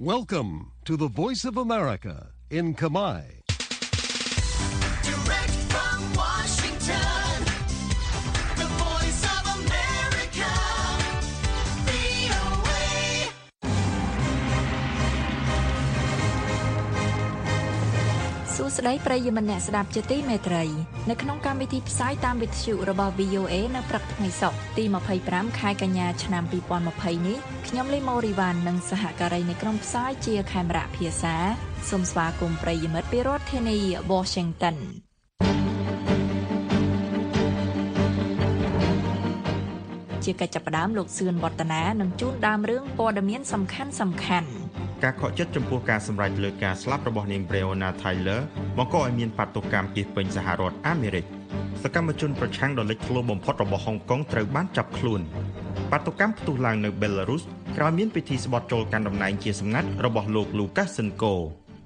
Welcome to the Voice of America in Khmer. Direct from Washington, the Voice of America, VOA. សួស្តីប្រិយមិត្តអ្នកស្ដាប់ជាទីមេត្រីនៅក្នុងកម្មវិធីផ្សាយតាមវិទ្យុរបស់ VOA នៅព្រឹកថ្ងៃសុក្រទី25ខែកញ្ញាឆ្នាំ2020នេះខ្ញុំលីម៉ូរីវ៉ាន់និងសហការីនៃក្រុមផ្សាយជាខេមរៈភាសាសូមស្វាគមន៍ប្រិយមិត្តពីរដ្ឋធានី Washington ជាកិច្ចចាប់ផ្ដើមលោកសឿនវឌ្ឍនានឹងជូនដើមរឿងព័ត៌មានសំខាន់ៗការខកចិត្តចំពោះការសម្រេចលើការស្លាប់របស់នាង Breonna Taylor បង្កឲ្យមានបាតុកម្មពីពេញសហរដ្ឋអាមេរិកសកម្មជនប្រឆាំងដ៏លេចធ្លោបំផុតរបស់ហុងកុងត្រូវបានចាប់ខ្លួនបាតុកម្មផ្ទុះឡើងនៅ Belarus ក្រោយមានពិធីស្បត់ចូលកាន់តំណែងជាសម្ងាត់របស់លោក Lukashenko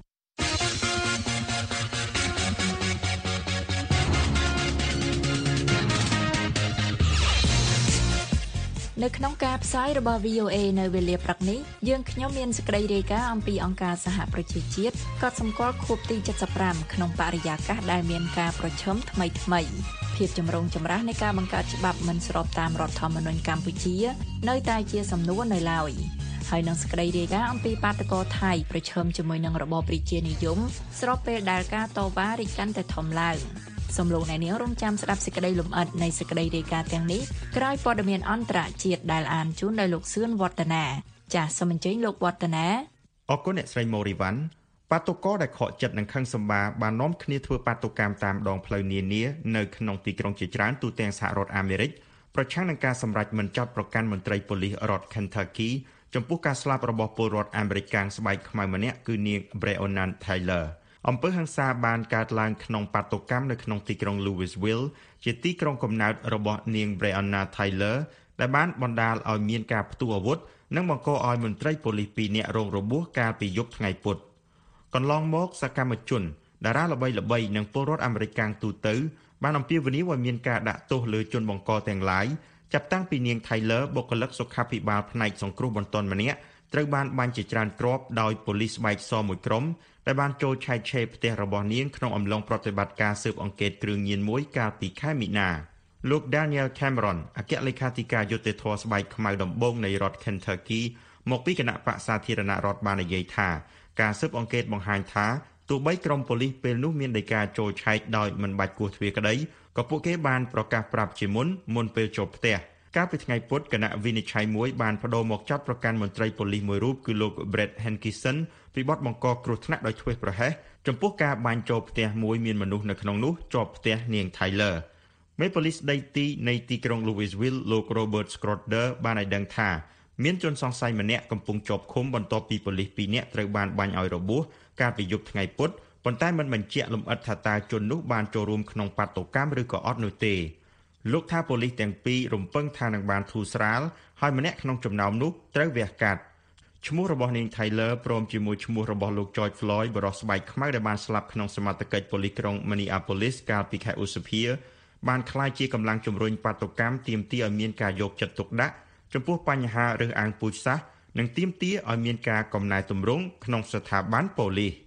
នៅក្នុងការផ្សាយរបស់ VOA នៅវេលាព្រឹកនេះយើងខ្ញុំមានសេចក្តីរាយការណ៍អំពីអង្គការសហប្រជាជាតិកត់សម្គាល់ខួបទី75ក្នុងបរិយាកាសដែលមានការប្រឈមថ្មីភាពចម្រូងចម្រាសនៃការបង្កើតច្បាប់មិនស្របតាមរដ្ឋធម្មនុញ្ញកម្ពុជានៅតែជាសំណួរនៅឡើយហើយនឹងសេចក្តីរាយការណ៍អំពីបាតុករថៃប្រឈមជាមួយនឹងរបបប្រជានិយមស្របពេលដែលការតវ៉ារីកកាន់តែធំឡើងសូមលោកអ្នកនាងរងចាំស្ដាប់សេចក្តីលម្អិតនៃសេចក្តីរាយការណ៍ទាំងនេះក្រោយព័ត៌មានអន្តរជាតិដែលអានជូនដោយលោកសឿនវឌ្ឍនាចាសសូមអញ្ជើញលោកវឌ្ឍនាអរគុណអ្នកស្រីម៉ូរីវ៉ាន់បាតុករដែលខកចិត្តនឹងខឹងសម្បាបាននាំគ្នាធ្វើបាតុកម្មតាមដងផ្លូវនានានៅក្នុងទីក្រុងជាច្រើនទូទាំងសហរដ្ឋអាមេរិកប្រឆាំងនឹងការសម្រេចមិនចោទប្រកាន់មន្ត្រីប៉ូលីសរដ្ឋ Kentucky ចំពោះការស្លាប់របស់ពលរដ្ឋអាមេរិកកាំងស្បែកខ្មៅម្នាក់គឺនាង Breonna Taylorអំពើហិង្សាបានកើតឡើងក្នុងបាតុកម្មនៅក្នុងទីក្រុង Louisville ជាទីក្រុងកំណើតរបស់នាង Breonna Taylor ដែលបានបណ្ដាលឲ្យមានការផ្ទុះអាវុធនិងបង្កឲ្យមន្ត្រីប៉ូលីស2នាក់រងរបួសកាលពីយប់ថ្ងៃពុធកន្លងមកសកម្មជនតារាល្បីៗនិងពលរដ្ឋអាមេរិកកាំងទូទៅបានអំពាវនាវឲ្យមានការដាក់ទោសលើជនបង្កទាំងឡាយចាប់តាំងពីនាង Taylor បុគ្គលិកសុខាភិបាលផ្នែកសង្គ្រោះបន្ទាន់ម្នាក់ត្រូវបានបាញ់ជាច្រើនគ្រាប់ដោយប៉ូលីសស្បែកសមួយក្រុមដែលបានចូលឆែកឆេរផ្ទះរបស់នាងក្នុងអំឡុងប្រតិបត្តិការស៊ើបអង្កេតគ្រឿងញៀនមួយកាលពីខែមីនាលោក Daniel Cameron អគ្គលេខាធិការយុត្តិធម៌ស្បែកខ្មៅដំបូងនៃរដ្ឋ Kentucky មកពីគណៈបក្សសាធារណរដ្ឋបាននិយាយថាការស៊ើបអង្កេតបង្ហាញថាទោះបីក្រុមប៉ូលីសពេលនោះមានដីកាចូលឆែកដោយមិនបាច់គោះទ្វារក្តីក៏ពួកគេបានប្រកាសប្រាប់ជាមុនពេលចូលផ្ទះកាលពីថ្ងៃពុធគណៈវិនិច្ឆ័យមួយបានបដូរមកចោទប្រកាន់មន្ត្រីប៉ូលីសមួយរូបគឺលោក Brett Hankison ពីបទបង្កគ្រោះថ្នាក់ដោយធ្វេសប្រហែសចំពោះការបាញ់ចូលផ្ទះមួយមានមនុស្សនៅក្នុងនោះជាប់ផ្ទះនាង Taylor មេប៉ូលីសដីទីនៃទីក្រុង Louisville លោក Robert Schroeder បានឲ្យដឹងថាមានជនសង្ស័យម្នាក់កំពុងជាប់ឃុំបន្ទាប់ពីប៉ូលីស2នាក់ត្រូវបានបាញ់ឲ្យរបួសកាលពីយប់ថ្ងៃពុធប៉ុន្តែមិនបញ្ជាក់លម្អិតថាតើជននោះបានចូលរួមក្នុងបាតុកម្មឬក៏អត់នោះទេលោកថាប៉ូលីសទាំងពីររំពឹងថានឹងបានធូរស្រាលហើយម្នាក់ក្នុងចំណោមនោះត្រូវវះកាត់ឈ្មោះរបស់នាង Taylor ព្រមជាមួយឈ្មោះរបស់លោក George Floyd បរិសុទ្ធស្បែកខ្មៅដែលបានស្លាប់ក្នុងសមត្ថកិច្ចប៉ូលីសក្រុង Minneapolis កាលពីខែឧសភាបានក្លាយជាកម្លាំងជំរុញបាតុកម្មទាមទារឲ្យមានការយកចិត្តទុកដាក់ចំពោះបញ្ហារើសអើងពូជសាសន៍និងទាមទារឲ្យមានការកំណែទម្រង់ក្នុងស្ថាប័នប៉ូលីស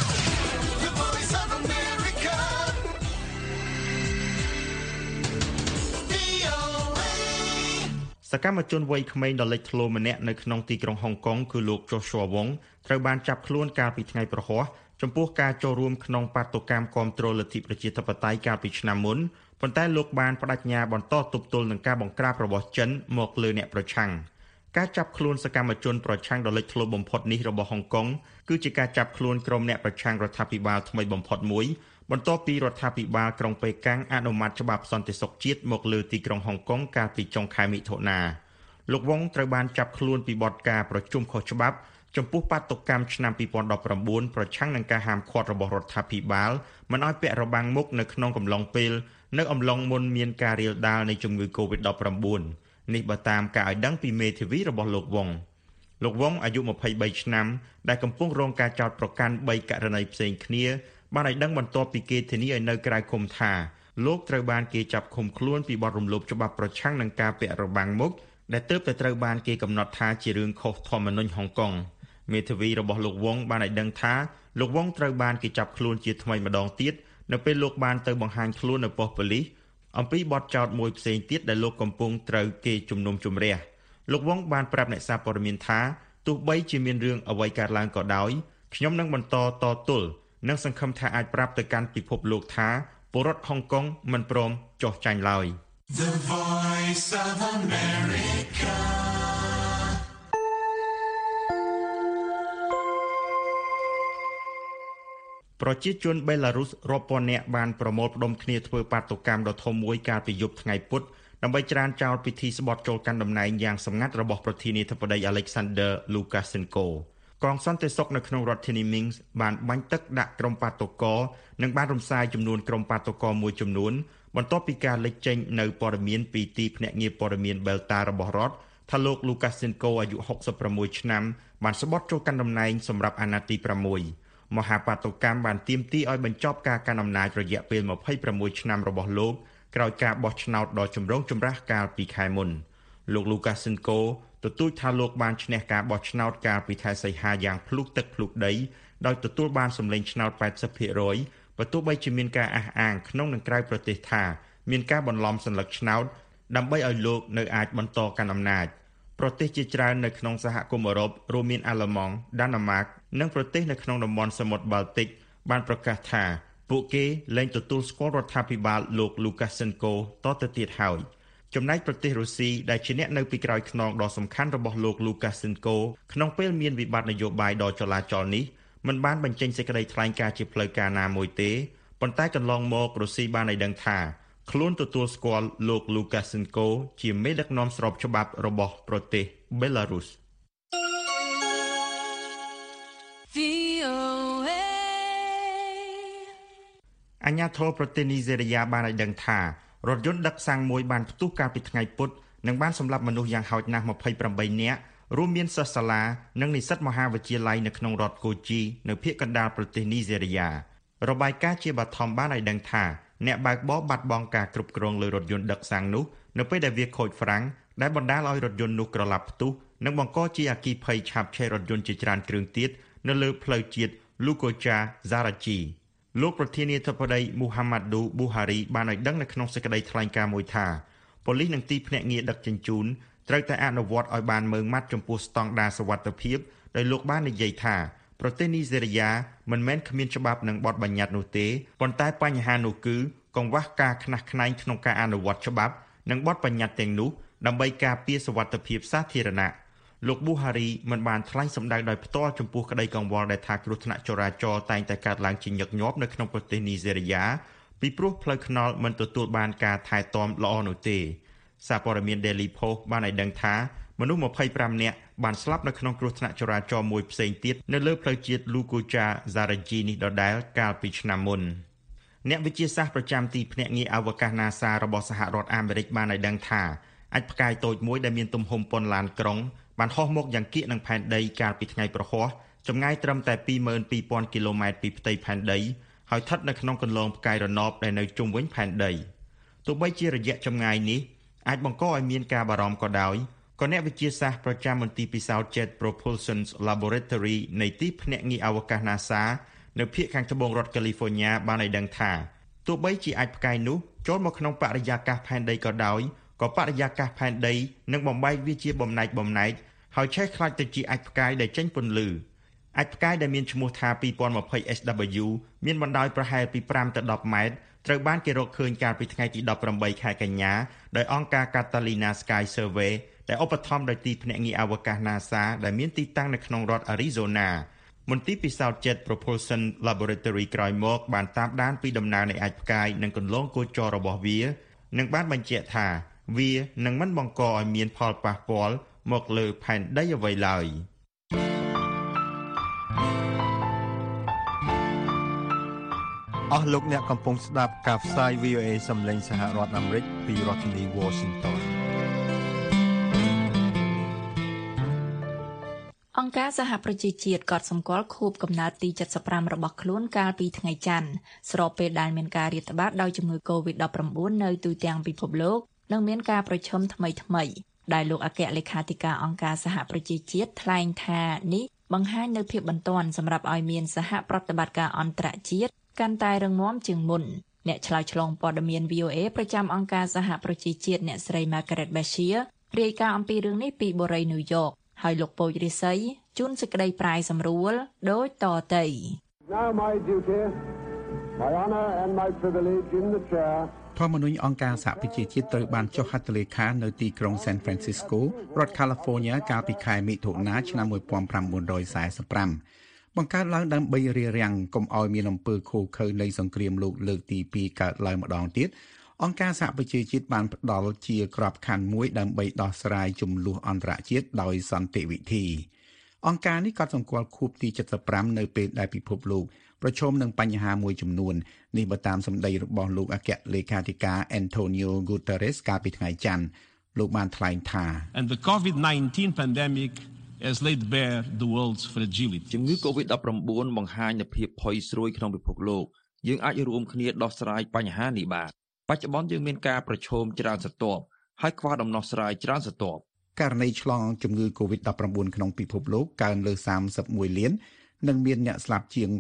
សកម្មជនវ័យក្មេងដ៏លេចធ្លោម្នាក់នៅក្នុងទីក្រុងហុងកុងគឺលោក Joshua Wong ត្រូវបានចាប់ខ្លួនកាលពីថ្ងៃប្រហ័សចំពោះការចូលរួមក្នុងបាតុកម្មគាំទ្រលទ្ធិប្រជាធិបតេយ្យកាលពីឆ្នាំមុនប៉ុន្តែលោកបានបដិញ្ញាបន្តទប់ទល់នឹងការបង្ក្រាបរបស់ចិនមកលើអ្នកប្រឆាំងការចាប់ខ្លួនសកម្មជនប្រឆាំងដ៏លេចធ្លោបំផុតនេះរបស់ហុងកុងគឺជាការចាប់ខ្លួនក្រុមអ្នកប្រឆាំងរដ្ឋាភិបាលថ្មីបំផុតមួយបន្ទាប់ពីរដ្ឋាភិបាលក្រុងប៉េកាំងអនុម័តច្បាប់សន្តិសុខជាតិមកលើទីក្រុងហុងកុងកាលពីចុងខែមិថុនាលោកវងត្រូវបានចាប់ខ្លួនពីបទការប្រជុំខុសច្បាប់ចំពោះបាតុកម្មឆ្នាំ2019ប្រឆាំងនឹងការហាមឃាត់របស់រដ្ឋាភិបាលមិនឲ្យពាក់របាំងមុខនៅក្នុងកំឡុងពេលនៅអំឡុងមុនមានការរាលដាលនៃជំងឺ COVID-19 នេះបើតាមការឲ្យដឹងពីមេធាវីរបស់លោកវងអាយុ23ឆ្នាំដែលកំពុងរងការចោទប្រកាន់3ករណីផ្សេងគ្នាបានឲ្យដឹងបន្ទាប់ពីគេធានាឲ្យនៅក្រៅឃុំថាលោកត្រូវបានគេចាប់ឃុំខ្លួនពីបទរំលោភច្បាប់ប្រឆាំងនឹងការពាក់របាំងមុខដែលទើបតែត្រូវបានគេកំណត់ថាជារឿងខុសធម្មនុញ្ញហុងកុងមេធាវីរបស់លោកវងបានឲ្យដឹងថាលោកវងត្រូវបានគេចាប់ខ្លួនជាថ្មីម្ដងទៀតនៅពេលលោកបានទៅបង្ហាញខ្លួននៅប៉ុស្តិ៍ប៉ូលីសអំពីបទចោទមួយផ្សេងទៀតដែលលោកកំពុងត្រូវគេជំនុំជម្រះលោកវងបានប្រាប់អ្នកសារព័ត៌មានថាទោះបីជាមានរឿងអ្វីកើតឡើងក៏ដោយខ្ញុំនឹងបន្តតទល់និងសង្ឃឹមថាអាចប្រាប់ទៅកាន់ពិភពលោកថាពលរដ្ឋហុងកុងមិនព្រមចុះចាញ់ឡើយ The Voice of America. ប្រជាជនបេឡារុសរាប់ពាន់នាក់បានប្រមូលផ្ដុំគ្នាធ្វើបាតុកម្មដ៏ធំមួយកាលពីយប់ថ្ងៃពុធដើម្បីច្រានចោលពិធីស្បត់ចូលកាន់តំណែងយ៉ាងសម្ងាត់របស់ប្រធានាធិបតី Alexander Lukashenko កងសន្តិសុខនៅក្នុងរដ្ឋធានី Minsk បានបាញ់ទឹកដាក់ក្រុមបាតុករនិងបានរំសាយចំនួនក្រុមបាតុករមួយចំនួនបន្ទាប់ពីការលេចចេញនៅព័ត៌មានពីទីភ្នាក់ងារព័ត៌មាន Belta របស់រដ្ឋថាលោក Lukashenko អាយុ66ឆ្នាំបានស្បត់ចូលកាន់តំណែងសម្រាប់អាណត្តិទី6មហាបាតុកម្មបានទាមទារឲ្យបញ្ចប់ការកាន់អំណាចរយៈពេល26ឆ្នាំរបស់លោកក្រោយការបោះឆ្នោតដ៏ចម្រូងចម្រាសកាលពីខែមុនលោក Lukashenko ទទូចថាលោកបានឈ្នះការបោះឆ្នោតកាលពីខែសីហាយ៉ាងភ្លុកទឹកភ្លុកដីដោយទទួលបានសម្លេងឆ្នោត 80% បើទោះបីជាមានការអះអាងក្នុងនិងក្រៅប្រទេសថាមានការបន្លំសន្លឹកឆ្នោតដើម្បីឲ្យលោកនៅអាចបន្តកាន់អំណាចប្រទេសជាច្រើននៅក្នុងសហគមន៍អឺរ៉ុបរួមមានអាល្លឺម៉ង់ ដាណឺម៉ាកនិងប្រទេសនៅក្នុងតំបន់សមុទ្របាល់ទិកបានប្រកាសថាពួកគេលែងទទួលស្គាល់រដ្ឋាភិបាលលោក Lukashenko តទៅទៀតហើយចំណែកប្រទេសរុស្ស៊ីដែលជាអ្នកនៅពីក្រោយខ្នងដ៏សំខាន់របស់លោក Lukashenko ក្នុងពេលមានវិបត្តិនយោបាយដ៏ចលាចលនេះមិនបានបញ្ចេញសេចក្តីថ្លែងការណ៍ជាផ្លូវការណាមួយទេប៉ុន្តែកន្លងមករុស្ស៊ីបានឲ្យដឹងថាខ្លួនទទួលស្គាល់លោក Lukashenko ជាមេដឹកនាំស្របច្បាប់របស់ប្រទេស Belarus អាជ្ញាធរប្រទេសនីហ្សេរីយ៉ាបានឲ្យដឹងថារថយន្តដឹកសាំងមួយបានផ្ទុះកាលពីថ្ងៃពុធនិងបានសម្លាប់មនុស្សយ៉ាងហោចណាស់28នាក់រួមមានសិស្សសាលានិងនិស្សិតមហាវិទ្យាល័យនៅក្នុងរដ្ឋកូជីនៅភាគកណ្ដាលប្រទេសនីហ្សេរីយ៉ារបាយការណ៍ជាបឋមបានឲ្យដឹងថាអ្នកបើកបរបាត់បង់ការគ្រប់គ្រងលើរថយន្តដឹកសាំងនោះនៅពេលដែលវាខូចហ្វ្រាំងដែលបណ្ដាលឲ្យរថយន្តនោះក្រឡាប់ផ្ទុះនិងបង្កជាអគ្គិភ័យឆាបឆេះរថយន្តជាច្រើនគ្រឿងទៀតនៅលើផ្លូវជាតិ Lukocha Zarachi លោកប្រធានាធិបតី Muhammadu Buhari បានឲ្យដឹងនៅក្នុងសេចក្តីថ្លែងការណ៍មួយថាប៉ូលីសនិងទីភ្នាក់ងារដឹកជញ្ជូនត្រូវតែអនុវត្តឲ្យបានម៉ឺងម៉ាត់ចំពោះស្តង់ដារសុវត្ថិភាពដោយលោកបាននិយាយថាប្រទេសនីហ្សេរីយ៉ាមិនមែនគ្មានច្បាប់និងបទបញ្ញត្តិនោះទេប៉ុន្តែបញ្ហានោះគឺកង្វះការខ្នះខ្នែងក្នុងការអនុវត្តច្បាប់និងបទបញ្ញត្តិទាំងនោះដើម្បីការពារសុវត្ថិភាពសាធារណៈលោក Buhari មិនបានថ្លែងសម្ដៅដោយផ្ទាល់ចំពោះក្តីកង្វល់ដែលថាគ្រោះថ្នាក់ចរាចរណ៍តែងតែកើតឡើងជាញឹកញាប់នៅក្នុងប្រទេសនីហ្សេរីយ៉ាពីព្រោះផ្លូវថ្នល់មិនទទួលបានការថែទាំល្អនោះទេសារព័ត៌មាន Daily Post បានឲ្យដឹងថាមនុស្ស25នាក់បានស្លាប់នៅក្នុងគ្រោះថ្នាក់ចរាចរណ៍មួយផ្សេងទៀតនៅលើផ្លូវជាតិ Lukocha Zarachi នេះដដែលកាលពីឆ្នាំមុនអ្នកវិទ្យាសាស្ត្រប្រចាំទីភ្នាក់ងារអវកាស NASA របស់សហរដ្ឋអាមេរិកបានឲ្យដឹងថាអាចផ្កាយតូចមួយដែលមានទំហំប៉ុនឡានក្រុងបានហោះមកយ៉ាងកៀកនឹងផែនដីកាលពីថ្ងៃប្រហ័សចម្ងាយត្រឹមតែ 22,000 គីឡូម៉ែត្រពីផ្ទៃផែនដីហើយស្ថិតនៅក្នុងគន្លងផ្កាយរណបដែលនៅជុំវិញផែនដីទោះបីជារយៈចម្ងាយនេះអាចបង្កឲ្យមានការបារម្ភក៏ដោយក៏អ្នកវិទ្យាសាស្ត្រប្រចាំមន្ទីរពិសោធន៍ Jet Propulsion Laboratory នៃទីភ្នាក់ងារអវកាស NASA នៅភាគខាងត្បូងរដ្ឋ California បានឲ្យដឹងថាទោះបីជាអាចផ្កាយនោះចូលមកក្នុងបរិយាកាសផែនដីក៏ដោយក៏បរិយាកាសផែនដីនឹងបំបែកវាជាបំណែកហើយឆេះខ្លាចទៅជាអាចផ្កាយដែលចេញពន្លឺអាចផ្កាយដែលមានឈ្មោះថា 2020 SW មានបណ្ដោយប្រហែលពី5ទៅ10ម៉ែត្រត្រូវបានគេរកឃើញកាលពីថ្ងៃទី18ខែកញ្ញាដោយអង្គការ Catalina Sky Survey ដែលឧបត្ថម្ភដោយទីភ្នាក់ងារអវកាស NASA ដែលមានទីតាំងនៅក្នុងរដ្ឋ Arizona មន្ទីរពិសោធន៍ Jet Propulsion Laboratory ក្រោយមកបានតាមដានពីដំណើរនៃអាចផ្កាយនិងគន្លងគោចររបស់វានិងបានបញ្ជាក់ថាវានឹងមិនបង្កឲ្យមានផលប៉ះពាល់មកលើផែនដីអ្វីឡើយអស់លោកអ្នកកំពុងស្ដាប់ការផ្សាយ VOA សំឡេងសហរដ្ឋអាមេរិកពីរដ្ឋធានី Washington អង្គការសហប្រជាជាតិក៏សម្គាល់ខួបកំណើតទី75របស់ខ្លួនកាលពីថ្ងៃច័ន្ទស្របពេលដែលមានការរាតត្បាតដោយជំងឺ COVID-19 នៅទូទាំងពិភពលោកនិងមានការប្រឈមថ្មីដែលលោកអគ្គលេខាធិការអង្គការសហប្រជាជាតិថ្លែងថានេះបង្ហាញនៅភាពបន្ទាន់សម្រាប់ឲ្យមានសហប្រតិបត្តិការអន្តរជាតិកាន់តែរឹងមាំជាងមុនអ្នកឆ្លើយឆ្លងព័ត៌មាន VOA ប្រចាំអង្គការសហប្រជាជាតិអ្នកស្រី Margaret Bashir រាយការណ៍អំពីរឿងនេះពីបុរី New York ហើយលោកពូជរិស័យជូនសេចក្តីប្រាយសម្រួលដូចតទៅ Now my duty, my honor and my privilege in the chair ធម្មនុញ្ញអង្គការសហប្រជាជាតិត្រូវបានចុះហត្ថលេខានៅទីក្រុង San Francisco រដ្ឋ California កាលពីខែមិថុនាឆ្នាំ 1945 បង្កើតឡើងដើម្បីរារាំងកុំឲ្យមានអំពើឃោរឃៅនៃសង្គ្រាមលោកលើកទី2កើតឡើងម្ដងទៀតអង្គការសហប្រជាជាតិបានផ្ដល់ជាក្របខ័ណ្ឌមួយដើម្បីដោះស្រាយជម្លោះអន្តរជាតិដោយសន្តិវិធីអង្គការនេះក៏សម្គាល់ខួបទី75នៅពេលដែលពិភពលោកប្រឈមនឹងបញ្ហាមួយចំនួននេះបើតាមសម្ដីរបស់លោកអគ្គលេខាធិការ Antonio Guterres កាលពីថ្ងៃច័ន្ទលោកបានថ្លែងថា And the COVID-19 pandemic has laid bare the world's fragility ជំងឺ COVID-19 បង្ហាញនូវភាពផុយស្រួយក្នុងពិភពលោកយើងអាចរួមគ្នាដោះស្រាយបញ្ហានេះបានបច្ចុប្បន្នយើងមានការប្រឈមច្រើនស្រទាប់ហើយខ្វះដំណោះស្រាយច្រើនស្រទាប់ករណីឆ្លងជំងឺ COVID-19 ក្នុងពិភពលោកកើនលើ31លាននិងមានអ្នកស្លាប់ជាង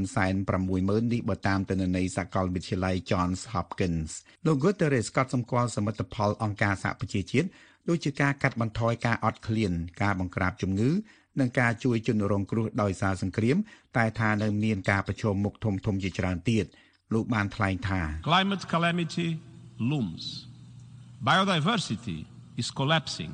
960,000 នេះបើតាមទិន្នន័យសាកលវិទ្យាល័យ Johns Hopkins លោក Guterres ក៏សម្គាល់សមិទ្ធផលអង្គការសហប្រជាជាតិដូចជាការកាត់បន្ថយការអត់ឃ្លានការបង្ក្រាបជំងឺនិងការជួយជនរងគ្រោះដោយសារសង្គ្រាមតែថានៅមានការប្រឈមមុខធំៗជាច្រើនទៀតលោកបានថ្លែងថា Climate calamity looms. Biodiversity is collapsing.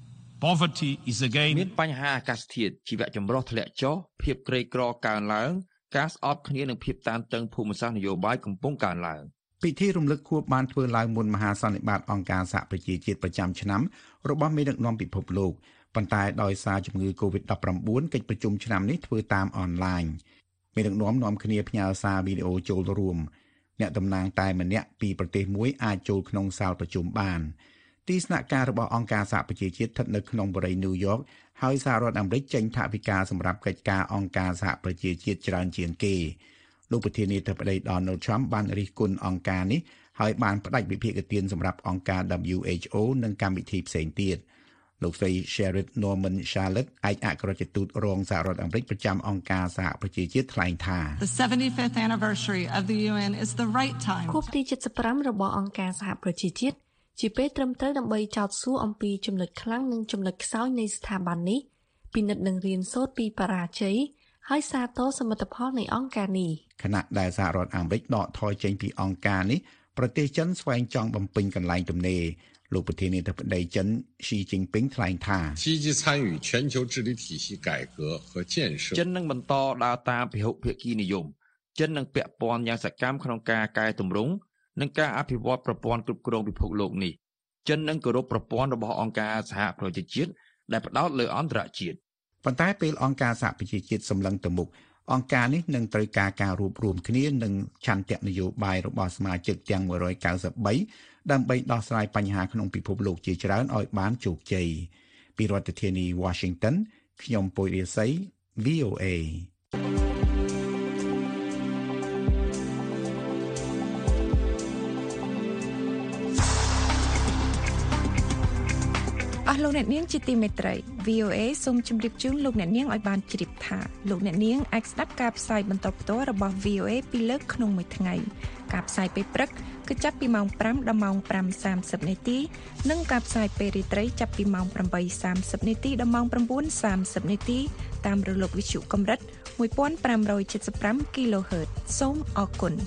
Poverty is again មានបញ្ហាអាកាសធាតុជីវៈចម្រុះធ្លាក់ចុះភាពក្រីក្រកើនឡើងការស្អប់គ្នានិងភាពតានតឹងភូមិសាស្ត្រនយោបាយកំពុងកើនឡើងពិធីរំលឹកខួបបានធ្វើឡើងមុនមហាសន្និបាតអង្គការសហប្រជាជាតិប្រចាំឆ្នាំរបស់មេដឹកនាំពិភពលោកប៉ុន្តែដោយសារជំងឺ COVID-19 កិច្ចប្រជុំឆ្នាំនេះធ្វើតាមអនឡាញមេដឹកនាំនាំគ្នាផ្ញើសារវីដេអូចូលរួមអ្នកតំណាងតែម្នាក់ពីប្រទេសមួយអាចចូលក្នុងសាលប្រជុំបានទីស្នាក់ការរបស់អង្គការសហប្រជាជាតិស្ថិតនៅក្នុងបរិយា New York ហើយសហរដ្ឋអាមេរិកចេញថវិកាសម្រាប់កិច្ចការអង្គការសហប្រជាជាតិច្រើនជាងគេលោកប្រធានាធិបតី Donald Trump បានរិះគន់អង្គការនេះហើយបានផ្តាច់វិភាគទានសម្រាប់អង្គការ WHO និងកម្មវិធីផ្សេងទៀតលោកស្រី Sherrod Norman Charlotte ឯកអគ្គរដ្ឋទូតរងសហរដ្ឋអាមេរិកប្រចាំអង្គការសហប្រជាជាតិថ្លែងថា The 75th anniversary of the UN is the right time ខួបទី75របស់អង្គការសហប្រជាជាតិជាពេលត្រឹមត្រូវដើម្បីចោទសួរអំពីចំណុចខ្លាំងនិងចំណុចខ្សោយនៃស្ថាប័ននេះពិនិត្យនិងរៀនសូត្រពីបរាជ័យហើយសាទរសមិទ្ធផលនៃអង្គការនេះខណៈដែលសហរដ្ឋអាមេរិកដកថយចេញពីអង្គការនេះប្រទេសចិនស្វែងចង់បំពេញកន្លែងទំនេរលោកប្រធានាធិបតីចិន Xi Jinping ថ្លែងថា积极参与全球治理体系改革和建设ចិននឹងបន្តដើរតាមពហុភាគីនិយមចិននឹងពាក់ព័ន្ធយ៉ាងសកម្មក្នុងការកែតម្រង់និងការអភិវឌ្ឍប្រព័ន្ធគ្រប់គ្រងពិភពលោកនេះចិននឹងគោរពប្រព័ន្ធរបស់អង្គការសហប្រជាជាតិដែលផ្ដោតលើអន្តរជាតិប៉ុន្តែពេលអង្គការសហប្រជាជាតិសម្លឹងទៅមុខអង្គការនេះនឹងត្រូវការរួបរวมគ្នានិងឆន្ទៈនយោបាយរបស់សមាជិកទាំង193ដើម្បីដោះស្រាយបញ្ហាក្នុងពិភពលោកជាច្រើនឲ្យបានជោគជ័យពីរដ្ឋធានី Washington ខ្ញុំពុយរាសី VOA លោកអ្នកនាងជាទីមេត្រី VOA សូមជម្រាបជូនលោកអ្នកនាងឲ្យបានជ្រាបថាលោកអ្នកនាងអាចស្ដាប់ការផ្សាយបន្តផ្ទាល់របស់ VOA ពីរលើកក្នុងមួយថ្ងៃការផ្សាយពេលព្រឹកគឺចាប់ពីម៉ោង 5 ដល់ម៉ោង 5:30 នាទីនិងការផ្សាយពេលរាត្រីចាប់ពីម៉ោង 8:30 នាទីដល់ម៉ោង 9:30 នាទីតាមរលកវិទ្យុកម្រិត 1575 kHz សូមអរគុណ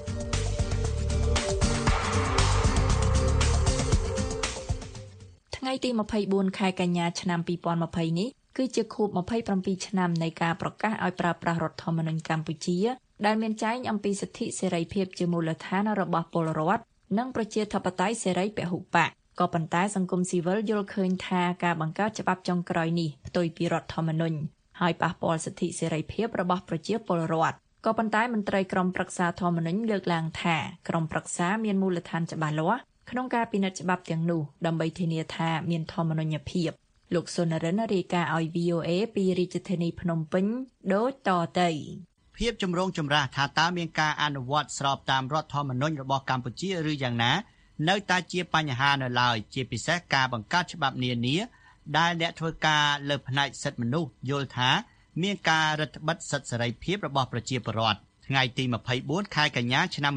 ថ្ងៃទី24ខែកញ្ញាឆ្នាំ2020នេះគឺជាខួប27ឆ្នាំនៃការប្រកាសឲ្យប្រើប្រាស់រដ្ឋធម្មនុញ្ញកម្ពុជាដែលមានចែងអំពីសិទ្ធិសេរីភាពជាមូលដ្ឋានរបស់ពលរដ្ឋនិងប្រជាធិបតេយ្យសេរីពហុបកក៏ប៉ុន្តែសង្គមស៊ីវិលយល់ឃើញថាការបង្កើតច្បាប់ចុងក្រោយនេះផ្ទុយពីរដ្ឋធម្មនុញ្ញហើយប៉ះពាល់សិទ្ធិសេរីភាពរបស់ប្រជាពលរដ្ឋក៏ប៉ុន្តែមន្ត្រីក្រុមប្រឹក្សាធម្មនុញ្ញលើកឡើងថាក្រុមប្រឹក្សាមានមូលដ្ឋានច្បាស់លាស់ក្នុងការពិនិត្យច្បាប់ទាំងនោះដើម្បីធានាថាមានធម្មនុញ្ញភាពលោកសុនរិនរាយការណ៍ឲ្យ VOA ពីរាជធានីភ្នំពេញដូចតទៅភាពចម្រូងចម្រាសថាតើមានការអនុវត្តស្របតាមរដ្ឋធម្មនុញ្ញរបស់កម្ពុជាឬយ៉ាងណានៅតែជាបញ្ហានៅឡើយជាពិសេសការបង្កើតច្បាប់នានាដែលអ្នកធ្វើការលើផ្នែកសិទ្ធិមនុស្សយល់ថាមានការរដ្ឋបិទសិទ្ធិសេរីភាពរបស់ប្រជាពលរដ្ឋថ្ងៃទី24ខែកញ្ញាឆ្នាំ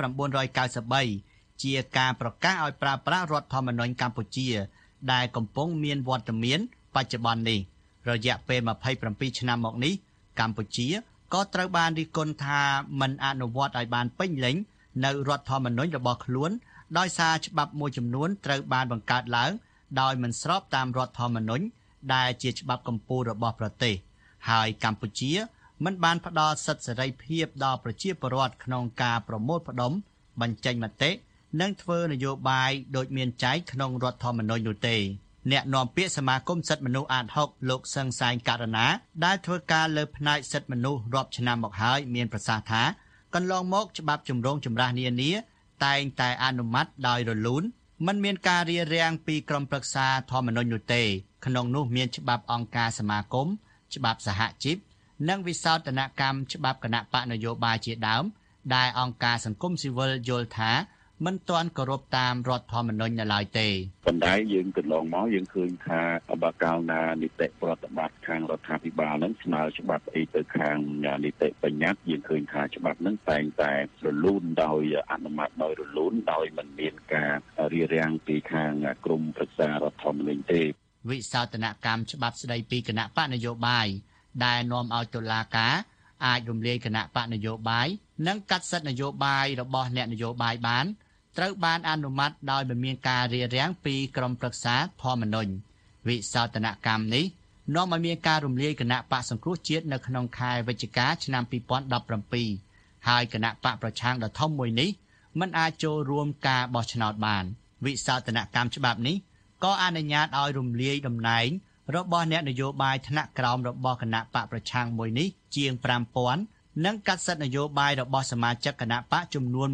1993ជាការប្រកាសឲ្យប្រើប្រាស់រដ្ឋធម្មនុញ្ញកម្ពុជាដែលកំពុងមានវត្តមានបច្ចុប្បន្ននេះរយៈពេល27ឆ្នាំមកនេះកម្ពុជាក៏ត្រូវបានរិះគន់ថាមិនអនុវត្តឲ្យបានពេញលេញនៅរដ្ឋធម្មនុញ្ញរបស់ខ្លួនដោយសារច្បាប់មួយចំនួនត្រូវបានបង្កើតឡើងដោយមិនស្របតាមរដ្ឋធម្មនុញ្ញដែលជាច្បាប់កម្ពុជារបស់ប្រទេសហើយកម្ពុជាមិនបានផ្ដល់សិទ្ធិសេរីភាពដល់ប្រជាពលរដ្ឋក្នុងការប្រមូលផ្ដុំបញ្ចេញមតិនិងធ្វើនយោបាយដោយមានចែងក្នុងរដ្ឋធម្មនុញ្ញនោះទេអ្នកនាំពាក្យសមាគមសិទ្ធិមនុស្សអាត6លោកសឹងសែងករណាដែលធ្វើការលើផ្នែកសិទ្ធិមនុស្សរាប់ឆ្នាំមកហើយមានប្រសាសន៍ថាកន្លងមកច្បាប់ជំរងចម្រាស់នានាតែងតែអនុម័តដោយរលូនមិនមានការរារាំងពីក្រុមប្រឹក្សាធម្មនុញ្ញនោះទេក្នុងនោះមានច្បាប់អង្គការសមាគមច្បាប់សហជីពនិងវិសោធនកម្មច្បាប់គណៈបកនយោបាយជាដើមដែលអង្គការសង្គមស៊ីវិលយល់ថាមិនទាន់គោរពតាមរដ្ឋធម្មនុញ្ញនៅឡើយទេប៉ុន្តែយើងកន្លងមកយើងឃើញថាបើកាលណានីតិប្រតិបត្តិខាងរដ្ឋាភិបាលនឹងស្នើច្បាប់អីទៅខាងនីតិបញ្ញត្តិយើងឃើញថាច្បាប់នឹងតែងតែរលូនដោយអនុម័តដោយរលូនដោយមិនមានការរារាំងពីខាងក្រមប្រឹក្សារដ្ឋធម្មនុញ្ញទេវិសោធនកម្មច្បាប់ស្តីពីគណៈបកនយោបាយដែលនាំឲ្យតុលាការអាចរំលាយគណៈបកនយោបាយនិងកាត់សិទ្ធិនយោបាយរបស់អ្នកនយោបាយបានត្រូវបានអនុម័តដោយមិនមានការរារាំងពីក្រុមប្រឹក្សាធម្មនុញ្ញវិសោធនកម្មនេះនាំឲ្យមានការរំលាយគណៈបកសង្គ្រោះជាតិនៅក្នុងខែវិច្ឆិកាឆ្នាំ2017ហើយគណៈបកប្រឆាំងដ៏ធំមួយនេះមិនអាចចូលរួមការបោះឆ្នោតបានវិសោធនកម្មច្បាប់នេះក៏អនុញ្ញាតឲ្យរំលាយតំណែងរបស់អ្នកនយោបាយថ្នាក់ក្រោមរបស់គណៈបកប្រឆាំងមួយនេះជាង 5000 និងកាត់សិទ្ធិនយោបាយរបស់សមាជិកគណៈបកចំនួន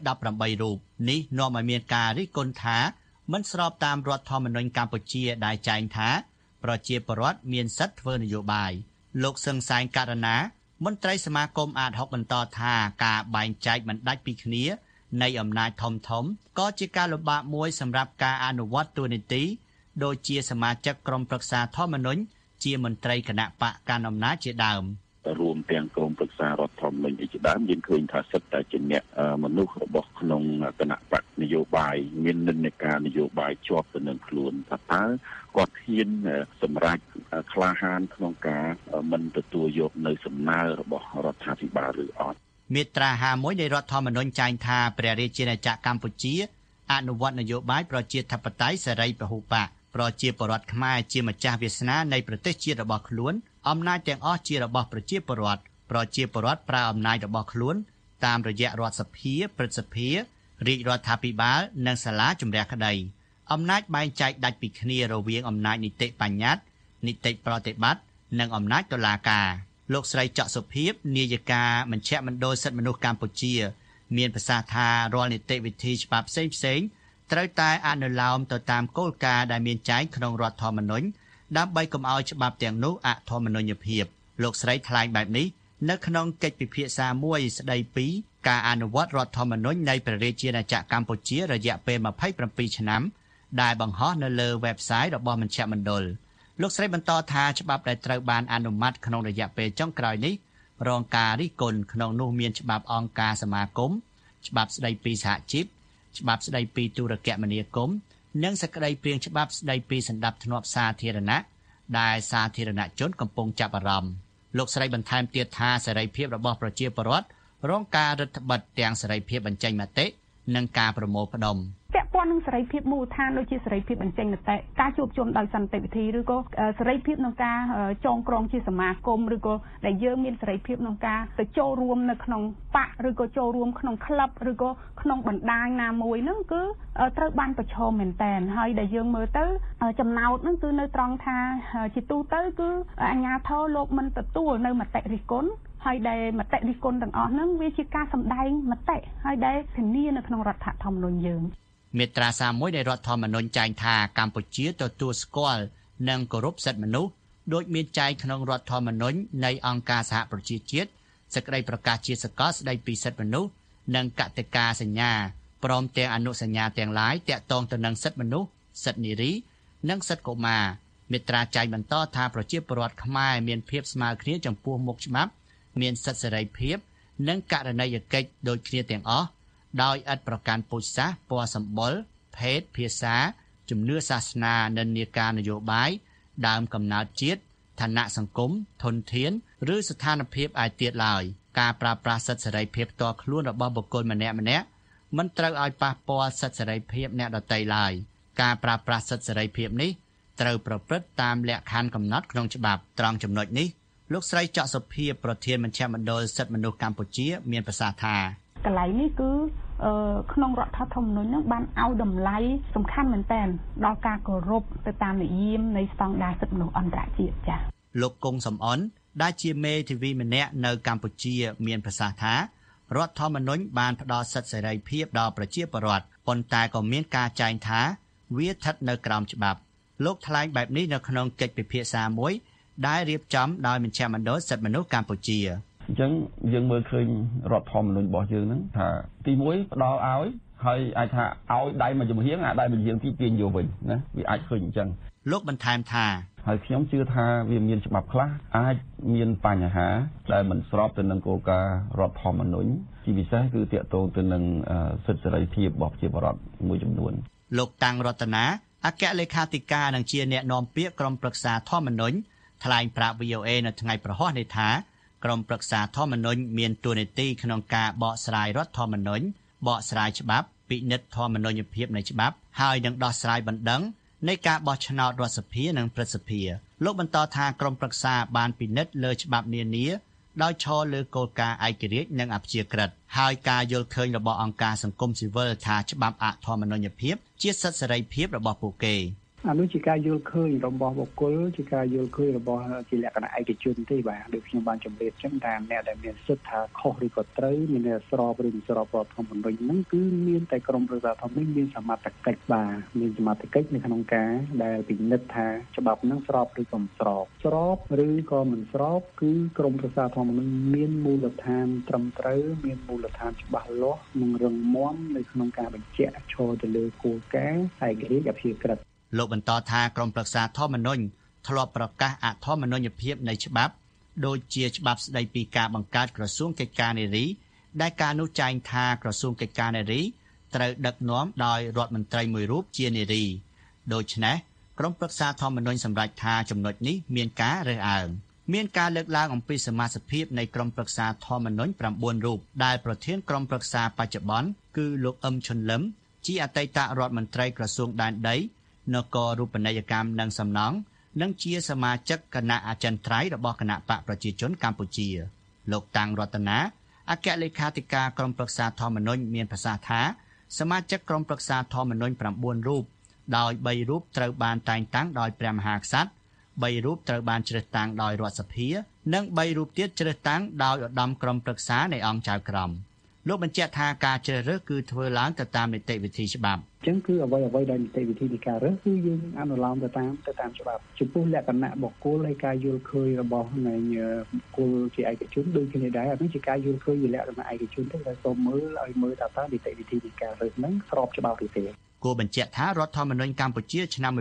118រូបនេះនាំឲ្យមានការរិះគន់ថាមិនស្របតាមរដ្ឋធម្មនុញ្ញកម្ពុជាដែលចែងថាប្រជាពលរដ្ឋមានសិទ្ធិធ្វើនយោបាយលោកសឹងសែងករណាមន្ត្រីសមាគមអាត6បន្តថាការបែងចែកមិនដាច់ពីគ្នានៃអំណាចធំក៏ជាការលំបាកមួយសម្រាប់ការអនុវត្តតួនាទីដូចជាសមាជិកក្រុមប្រឹក្សាធម្មនុញ្ញជាមន្ត្រីគណៈបកកាន់អំណាចជាដើមរួមទាំងក្រមប្រឹក្សារដ្ឋធម្មនុញ្ញជាដើមយើងឃើញថាសិទ្ធិតែជាអ្នកមនុស្សរបស់ក្នុងគណៈបកនយោបាយមាននិន្នាការនយោបាយជាប់ទៅនឹងខ្លួនថាតើគាត់ហ៊ានសម្រេចក្លាហានក្នុងការមិនទទួលយកនៅសំណើរបស់រដ្ឋាភិបាលឬអត់មាត្រា51នៃរដ្ឋធម្មនុញ្ញចែងថាព្រះរាជាណាចក្រកម្ពុជាអនុវត្តនយោបាយប្រជាធិបតេយ្យសេរីពហុបកប្រជាពលរដ្ឋខ្មែរជាម្ចាស់វាសនានៃប្រទេសជាតិរបស់ខ្លួនអំណាចទាំងអស់ជារបស់ប្រជាពលរដ្ឋប្រជាពលរដ្ឋប្រើអំណាចរបស់ខ្លួនតាមរយៈរដ្ឋសភាព្រឹទ្ធសភារាជរដ្ឋាភិបាលនិងសាលាជម្រះក្តីអំណាចបែងចែកដាច់ពីគ្នារវាងអំណាចនីតិបញ្ញត្តិនីតិប្រតិបត្តិនិងអំណាចតុលាការលោកស្រីច័ក្កសុភីបនាយិកាមជ្ឈមណ្ឌលសិទ្ធិមនុស្សកម្ពុជាមានប្រសាសន៍ថារាល់នីតិវិធីច្បាប់ផ្សេងត្រូវតែអនុលោមទៅតាមគោលការណ៍ដែលមានចែងក្នុងរដ្ឋធម្មនុញ្ញដើម្បីកុំឲ្យច្បាប់ទាំងនោះអធម្មនុញ្ញភាពលោកស្រីថ្លែងបែបនេះនៅក្នុងកិច្ចពិភាក្សាមួយស្ដីពីការអនុវត្តរដ្ឋធម្មនុញ្ញនៃព្រះរាជាណាចក្រកម្ពុជារយៈពេល27ឆ្នាំដែលបង្ហោះនៅលើ website របស់មជ្ឈមណ្ឌលលោកស្រីបន្តថាច្បាប់ដែលត្រូវបានអនុម័តក្នុងរយៈពេលចុងក្រោយនេះរងការរិះគន់ក្នុងនោះមានច្បាប់អង្គការសមាគមច្បាប់ស្ដីពីសហជីពច្បាប់ស្ដីពីទូរគមនាគមន៍និងសេចក្តីព្រាងច្បាប់ស្ដីពីសណ្ដាប់ធ្នាប់សាធារណៈដែលសាធារណជនកំពុងចាប់អារម្មណ៍លោកស្រីបន្ថែមទៀតថាសេរីភាពរបស់ប្រជាពលរដ្ឋរងការរឹតបន្តឹងទាំងសេរីភាពបញ្ចេញមតិនិងការប្រមូលផ្ដុំពាក់ព័ន្ធនឹងសេរីភាពមូលដ្ឋានដូចជាសេរីភាពបញ្ចេញមតិការជួបជុំដោយសន្តិវិធីឬក៏សេរីភាពក្នុងការចងក្រងជាសមាគមឬក៏ដែលយើងមានសេរីភាពក្នុងការទៅចូលរួមនៅក្នុងបកឬក៏ចូលរួមក្នុងក្លឹបឬក៏ក្នុងបណ្ដាញណាមួយហ្នឹងគឺត្រូវបានប្រឈមមែនតើហើយដែលយើងមើលទៅចំណោទហ្នឹងគឺនៅត្រង់ថាជាទូទៅគឺអាជ្ញាធរលោកមិនទទួលនៅមតិរិះគន់ហើយដែលមតិរិះគន់ទាំងអស់ហ្នឹងវាជាការសម្ដែងមតិហើយដែលធានានៅក្នុងរដ្ឋធម្មនុញ្ញយើងមាត្រា31នៃរដ្ឋធម្មនុញ្ញចែងថាកម្ពុជាទទួលស្គាល់និងគោរពសិទ្ធិមនុស្សដោយមានចែងក្នុងរដ្ឋធម្មនុញ្ញនៃអង្គការសហប្រជាជាតិសេចក្តីប្រកាសជាសកលស្តីពីសិទ្ធិមនុស្សនិងកតិកាសញ្ញាព្រមទាំងអនុសញ្ញាទាំងឡាយទាក់ទងទៅនឹងសិទ្ធិមនុស្សសិទ្ធិនារីនិងសិទ្ធិកុមារមេត្រាចែងបន្តថាប្រជាពលរដ្ឋខ្មែរមានភាពស្មើគ្នាចំពោះមុខច្បាប់មានសិទ្ធិសេរីភាពនិងករណីយកិច្ចដូចគ្នាទាំងអស់ដោយឥតប្រកាន់ពូជសាសន៍ពណ៌សម្បុរភេទភាសាជំនឿសាសនានិន្នាការនយោបាយដើមកំណើតជាតិឋានៈសង្គមធនធានឬស្ថានភាពឯទៀតឡើយការប្រើប្រាស់សិទ្ធិសេរីភាពផ្ទាល់ខ្លួនរបស់បុគ្គលម្នាក់ៗមិនត្រូវឲ្យប៉ះពាល់សិទ្ធិសេរីភាពអ្នកដទៃឡើយការប្រើប្រាស់សិទ្ធិសេរីភាពនេះត្រូវប្រព្រឹត្តតាមលក្ខខណ្ឌកំណត់ក្នុងច្បាប់ត្រង់ចំណុចនេះលោកស្រីច័ក្កសុភាប្រធានមជ្ឈមណ្ឌលសិទ្ធិមនុស្សកម្ពុជាមានប្រសាសន៍ថាកន្លែងនេះគឺក្នុងរដ្ឋធម្មនុញ្ញនឹងបានឲ្យតម្លៃសំខាន់មែនទែនដល់ការគោរពទៅតាមនិយមនៃស្តង់ដារសិទ្ធិមនុស្សអន្តរជាតិចា៎លោកគង់សំអនដែលជាមេធាវីម្នាក់នៅកម្ពុជាមានប្រសាសន៍ថារដ្ឋធម្មនុញ្ញបានផ្ដល់សិទ្ធិសេរីភាពដល់ប្រជាពលរដ្ឋប៉ុន្តែក៏មានការចែងថាវាស្ថិតនៅក្រោមច្បាប់លោកថ្លែងបែបនេះនៅក្នុងកិច្ចពិភាក្សាមួយដែលរៀបចំដោយមជ្ឈមណ្ឌលសិទ្ធិមនុស្សកម្ពុជាអញ្ចឹងយើងមើលឃើញរដ្ឋធម្មនុញ្ញរបស់យើងហ្នឹងថាទី1ផ្ដល់ឲ្យហើយអាចថាឲ្យដៃមួយចំហៀងអាដៃមួយចំហៀងទីទាញយកវិញណាវាអាចឃើញអញ្ចឹងលោកបន្ថែមថាហើយខ្ញុំជឿថាវាមានច្បាប់ខ្លះអាចមានបញ្ហាដែលមិនស្របទៅនឹងគោលការណ៍រដ្ឋធម្មនុញ្ញជាពិសេសគឺទាក់ទងទៅនឹងសិទ្ធិសេរីភាពរបស់ប្រជាពលរដ្ឋមួយចំនួនលោកតាំងរតនាអគ្គលេខាធិការនិងជាអ្នកនាំពាក្យក្រុមប្រឹក្សាធម្មនុញ្ញថ្លែងប្រាប់ VOA នៅថ្ងៃប្រហ័សនេះថាក្រុមប្រឹក្សាធម្មនុញ្ញមានតួនាទីក្នុងការបកស្រាយរដ្ឋធម្មនុញ្ញបកស្រាយច្បាប់ពិនិត្យធម្មនុញ្ញភាពនៃច្បាប់ហើយនឹងដោះស្រាយបណ្ដឹងនៃការបោះឆ្នោតរដ្ឋសភានិងព្រឹទ្ធសភាលោកបន្តថាក្រុមប្រឹក្សាបានពិនិត្យលើច្បាប់នានាដោយឈរលើគោលការណ៍ឯករាជ្យនិងអព្យាក្រឹតហើយការយល់ឃើញរបស់អង្គការសង្គមស៊ីវិលថាច្បាប់អធម្មនុញ្ញភាពជាសិទ្ធិសេរីភាពរបស់ពួកគេអានោះជាការយល់ឃើញរបស់បុគ្គលជាការយល់ឃើញរបស់ជាលក្ខណៈឯកជនទេបាទដូចខ្ញុំបានជម្រាបចឹងថាអ្នកដែលមានសិទ្ធិថាខុសឬក៏ត្រូវមានស្របឬមិនស្របរដ្ឋធម្មនុញ្ញហ្នឹងគឺមានតែក្រមប្រឹក្សាធម្មនុញ្ញមានសមត្ថកិច្ចបាទមានសមត្ថកិច្ចនៅក្នុងការដែលពិនិត្យថាច្បាប់ហ្នឹងស្របឬក៏មិនស្របឬក៏មិនស្របគឺក្រមប្រឹក្សាធម្មនុញ្ញមានមូលដ្ឋានត្រឹមត្រូវមានមូលដ្ឋានច្បាស់លាស់និងរឹងមាំនៅក្នុងការបញ្ជាក់ឈរទៅលើគោលការណ៍ឯករាជ្យអព្យាក្រឹតលោកបន្តថាក្រុមប្រឹក្សាធម្មនុញ្ញធ្លាប់ប្រកាសអធម្មនុញ្ញភាពនៃច្បាប់ដូចជាច្បាប់ស្តីពីការបង្កើតក្រសួងកិច្ចការនារីដែលការនោះចែងថាក្រសួងកិច្ចការនារីត្រូវដឹកនាំដោយរដ្ឋមន្ត្រីមួយរូបជានារីដូច្នេះក្រុមប្រឹក្សាធម្មនុញ្ញសម្រេចថាចំណុចនេះមានការរើសអើងមានការលើកឡើងអំពីសមាជិកភាពនៃក្រុមប្រឹក្សាធម្មនុញ្ញ9រូបដែលប្រធានក្រុមប្រឹក្សាបច្ចុប្បន្នគឺលោកអឹមឈុនលឹមជាអតីតរដ្ឋមន្ត្រីក្រសួងដែនដីនគររូបនីយកម្មនិងសំណង់និងជាសមាជិកគណៈអចិន្ត្រៃយ៍របស់គណៈបកប្រជាជនកម្ពុជាលោកតាំងរតនាអគ្គលេខាធិការក្រុមប្រឹក្សាធម្មនុញ្ញមានប្រសាសន៍ថាសមាជិកក្រុមប្រឹក្សាធម្មនុញ្ញ9រូបដោយ3រូបត្រូវបានតែងតាំងដោយព្រះមហាក្សត្រ3រូបត្រូវបានជ្រើសតាំងដោយរដ្ឋសភានិង3រូបទៀតជ្រើសតាំងដោយឧត្តមក្រុមប្រឹក្សានៃអង្គចៅក្រមលោកបញ្ជាក់ថាការជ្រើសរើសគឺធ្វើឡើងទៅតាមនីតិវិធីច្បាប់អញ្ចឹងគឺអ្វីដែលនីតិវិធីនៃការរើសគឺយើងអនុលោមទៅតាមច្បាប់ចំពោះលក្ខណៈបុគ្គលហើយការយល់ឃើញរបស់នៃបុគ្គលជាឯកជនដូចគ្នាដែរអានេះជាការយល់ឃើញជាលក្ខណៈឯកជនទេតែសូមមើលថាតើនីតិវិធីនៃការរើសហ្នឹងស្របច្បាប់ឬទេគួរបញ្ជាក់ថារដ្ឋធម្មនុញ្ញកម្ពុជាឆ្នាំ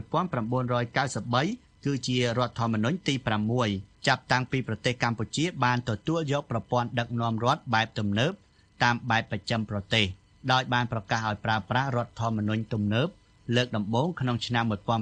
1993គឺជារដ្ឋធម្មនុញ្ញទី6ចាប់តាំងពីប្រទេសកម្ពុជាបានទទួលយកប្រព័ន្ធដឹកនាំរដ្ឋបែបទំនើបតាមបែបបច្ចឹមប្រទេសដោយបានប្រកាសឲ្យប្រើប្រាស់រដ្ឋធម្មនុញ្ញទំនើបលើកដំបូងក្នុងឆ្នាំ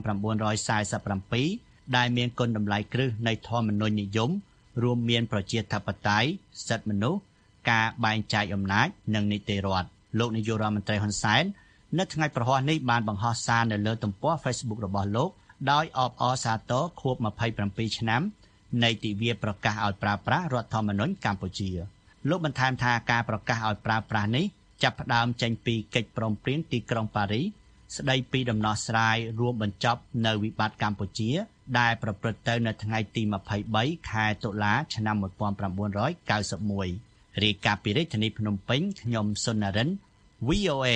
1947ដែលមានគុណតម្លៃគ្រឹះនៃធម្មនុញ្ញនិយមរួមមានប្រជាធិបតេយ្យសិទ្ធិមនុស្សការបែងចែកអំណាចនិងនីតិរដ្ឋលោកនាយករដ្ឋមន្ត្រីហ៊ុនសែននៅថ្ងៃប្រហ័សនេះបានបង្ហោះសារនៅលើទំព័រ Facebook របស់លោកដោយអបអរសាទរខួប27ឆ្នាំនៃទិវាប្រកាសឲ្យប្រើប្រាស់រដ្ឋធម្មនុញ្ញកម្ពុជាលោកបន្ថែមថាការប្រកាសឲ្យប្រើប្រាស់នេះចាប់ផ្ដើមចេញពីកិច្ចព្រមព្រៀងទីក្រុងប៉ារីសស្ដីពីដំណោះស្រាយរួមបញ្ចប់នៅវិបត្តិកម្ពុជាដែលប្រព្រឹត្តទៅនៅថ្ងៃទី23ខែតុលាឆ្នាំ1991រាយការណ៍ពីរាជធានីភ្នំពេញខ្ញុំសុននរិន VOA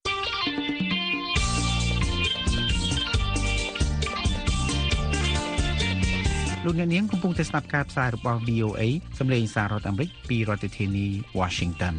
លោកអ្នកនាងកំពុងតែស្ដាប់ការផ្សាយរបស់ VOA សម្លេងសាររដ្ឋអាមេរិកពីរដ្ឋធានី Washington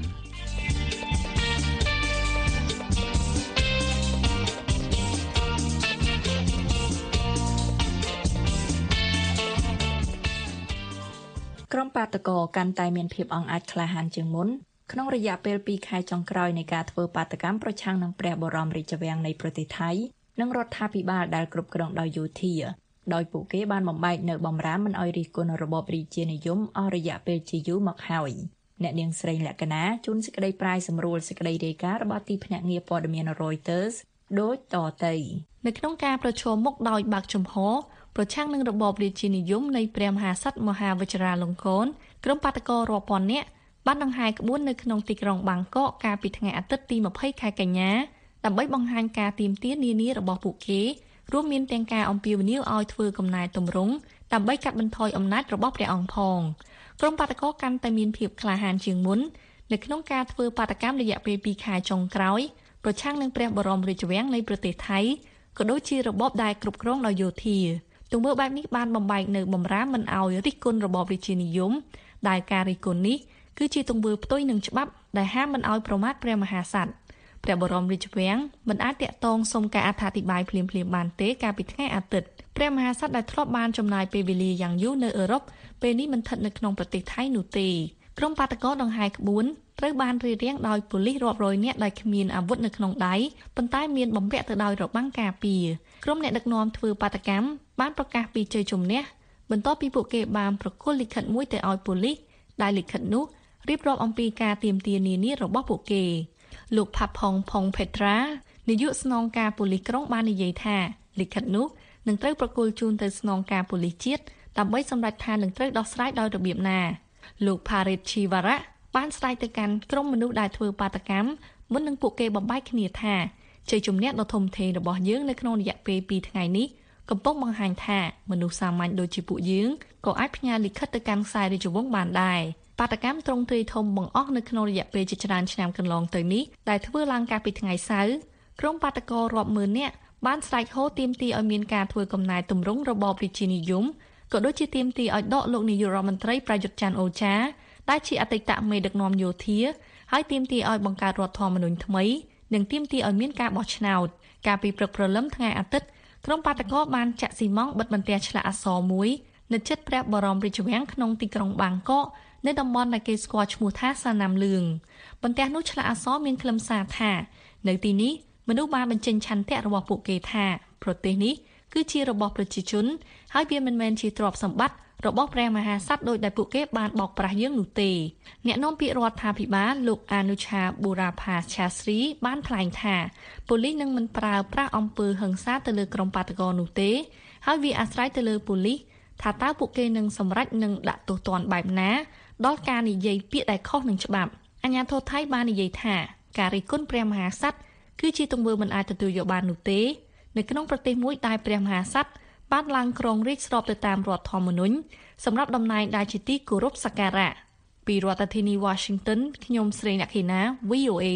ក្រុមបាតកោកាន់តែមានភាពអង្អាចក្លាហានជាងមុនក្នុងរយៈពេល2ខែចុងក្រោយនៃការធ្វើបាតកម្មប្រឆាំងនឹងព្រះបរមរាជវាំងនៃប្រទេសថៃនិងរដ្ឋាភិបាលដែលគ្រប់គ្រងដោយយោធាដោយពួកគេបានបំបែកនៅបំរាមមិនឲ្យរិះគន់របបរាជានិយមអស់រយៈពេលជាយូរមកហើយអ្នកនាងស្រីលក្ខណាជួនសេចក្តីប្រាយសម្រួលសេចក្តីរាយការណ៍របស់ទីភ្នាក់ងារព័ត៌មាន Reuters ដូចតទៅនៅក្នុងការប្រឈមមុខដោយបើកចំហប្រឆាំងនឹងរបបរាជានិយមនៃព្រះមហាក្សត្រមហាវជ្រាលង្កនក្រុមបាតកោរាប់ពាន់នាក់បានដង្ហែក្បួននៅក្នុងទីក្រុងបាងកកកាលពីថ្ងៃអាទិត្យទី20ខែកញ្ញាដើម្បីបង្ហាញការទាមទារនានារបស់ពួកគេរួមមានទាំងការអំពាវនាវឲ្យធ្វើកំណែទម្រង់ដើម្បីកាត់បន្ថយអំណាចរបស់ព្រះអង្គផងក្រុមបាតកោកាន់តែមានភាពក្លាហានជាងមុននៅក្នុងការធ្វើបាតកម្មរយៈពេល2ខែចុងក្រោយប្រឆាំងនឹងព្រះបរមរាជវាំងនៃប្រទេសថៃក៏ដូចជារបបដែលគ្រប់គ្រងដោយយោធាទង្វើបែបនេះបានបំបែកនៅបំរាមមិនឲ្យរិះគន់របបរាជានិយមដែលការរិះគន់នេះគឺជាទង្វើផ្ទុយនឹងច្បាប់ដែលហាមមិនឲ្យប្រមាថព្រះមហាក្សត្រព្រះបរមរាជវាំងមិនអាចតាក់ទងសុំការអត្ថាធិប្បាយភ្លាមៗបានទេកាលពីថ្ងៃអាទិត្យព្រះមហាក្សត្រដែលធ្លាប់បានចំណាយពេលវេលាយ៉ាងយូរនៅអឺរ៉ុបពេលនេះមិនស្ថិតនៅក្នុងប្រទេសថៃនោះទេក្រុមបាតកោដង្ហែក្បួនត្រូវបានរៀបរៀងដោយប៉ូលីសរាប់រយនាក់ដែលគ្មានអាវុធនៅក្នុងដៃប៉ុន្តែមានបំពាក់ទៅដោយរបាំងការពារក្រុមអ្នកដឹកនាំធ្វើបាតកម្មបានប្រកាសពីជ័យជំនះបន្ទាប់ពីពួកគេបានប្រគល់លិខិតមួយទៅឲ្យប៉ូលីសដែលលិខិតនោះរៀបរាប់អំពីការទាមទារនានារបស់ពួកគេលោកផាប់ផុងផុងផេត្រានាយកស្នងការប៉ូលីសក្រុងបាននិយាយថាលិខិតនោះនឹងត្រូវប្រគល់ជូនទៅស្នងការប៉ូលីសជាតិដើម្បីសម្រេចថានឹងត្រូវដោះស្រាយដោយរបៀបណាលោកផារ៉េតឈីវ៉ារ៉ាបានស្រាយទៅកាន់ក្រុមមនុស្សដែលធ្វើបាតកម្មមុននឹងពួកគេបំបែកគ្នាថាជ័យជំនះដ៏ធំធេងរបស់យើងនៅក្នុងរយៈពេល2ថ្ងៃនេះកំពុងបង្ហាញថាមនុស្សសាមញ្ញដូចជាពួកយើងក៏អាចផ្ញើលិខិតទៅកាន់ខ្សែរាជវង្សបានដែរបាតកម្មទ្រង់ទ្រាយធំបង្អស់នៅក្នុងរយៈពេលជាច្រើនឆ្នាំកន្លងទៅនេះដែលធ្វើឡើងកាលពីថ្ងៃសៅរ៍ក្រុមបាតកោរាប់ម៉ឺននាក់បានស្រែកហូទាមទារឲ្យមានការធ្វើកំណែទម្រង់របបរាជានិយមក៏ដូចជាទាមទារឲ្យដកលោកនាយករដ្ឋមន្ត្រីប្រយុទ្ធច័ន្ទអូចាដែលជាអតីតមេដឹកនាំយោធាហើយទាមទារឲ្យបង្កើតរដ្ឋធម្មនុញ្ញថ្មីនិងទាមទារឲ្យមានការបោះឆ្នោតកាលពីព្រឹកព្រលឹមថ្ងៃអាទិត្យក្រុមបាតកោបានចាក់ស៊ីម៉ង់បិទបន្ទះឆ្លាក់អក្សរមួយនៅជិតព្រះបរមរាជវាំងក្នុងទីក្រុងបាងកកនៅតំបន់ដែលគេស្គាល់ឈ្មោះថាសាណាំលឿងបន្ទះនោះឆ្លាក់អក្សរមានខ្លឹមសារថានៅទីនេះមនុស្សបានបញ្ចេញឆន្ទៈរបស់ពួកគេថាប្រទេសនេះគឺជារបស់ប្រជាជនហើយវាមិនមែនជាទ្រព្យសម្បត្តិរបស់ព្រះមហាក្សត្រដោយដែលពួកគេបានបោកប្រាស់យើងនោះទេអ្នកនាំពាក្យរដ្ឋាភិបាលលោកអនុឆាប៊ូរ៉ាផាឆាស្រីបានថ្លែងថាប៉ូលីសនឹងមិនប្រើប្រាស់អំពើហិង្សាទៅលើក្រុមបាតកោនោះទេហើយវាអាស្រ័យទៅលើប៉ូលីសថាតើពួកគេនឹងសម្រេចនឹងដាក់ទោសទណ្ឌបែបណាដល់ការនិយាយពាក្យដែលខុសនឹងច្បាប់អាជ្ញាធរថៃបាននិយាយថាការរិះគន់ព្រះមហាក្សត្រគឺជាទង្វើមិនអាចទទួលយកបាននោះទេនៅក្នុងប្រទេសមួយដែលព្រះមហាក្សត្របានឡើងគ្រងរាជ្យស្របទៅតាមរដ្ឋធម្មនុញ្ញសម្រាប់តំណែងដែលជាទីគោរពសក្ការៈពីរដ្ឋធានី Washington ខ្ញុំស្រីអ្នកខេណា VOA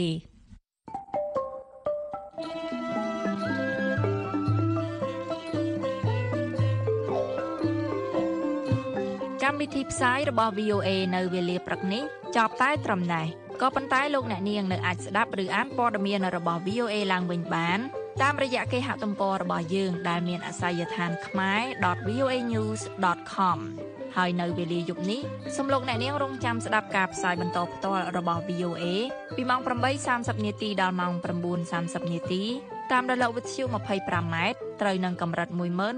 កម្មវិធីផ្សាយរបស់ VOA នៅវេលាព្រឹកនេះចប់តែត្រឹមណេះក៏ប៉ុន្តែលោកអ្នកនាងនៅអាចស្ដាប់ឬអានព័ត៌មានរបស់ VOA ឡើងវិញបានតាមរយៈគេហទំព័ររបស់យើងដែលមានអាសយដ្ឋានkhmae.voanews.com ហើយនៅវេលាយប់នេះសូមលោកអ្នកនាងរងចាំស្ដាប់ការផ្សាយបន្តផ្ទាល់របស់ VOA ពីម៉ោង 8:30 នាទីដល់ម៉ោង 9:30 នាទីតាមរលកវិទ្យុ 25M ត្រូវនឹងកម្រិត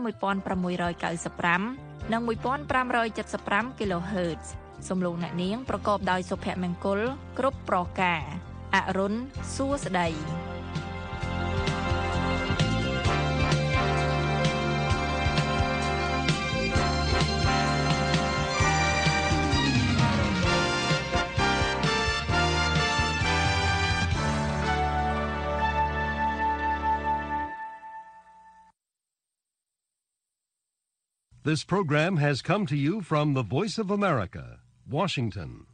11695 និង 1575 kHz សូមលោកអ្នកនាងប្រកបដោយសុភមង្គលគ្រប់ប្រការអរុនសួស្តី This program has come to you from the Voice of America, Washington.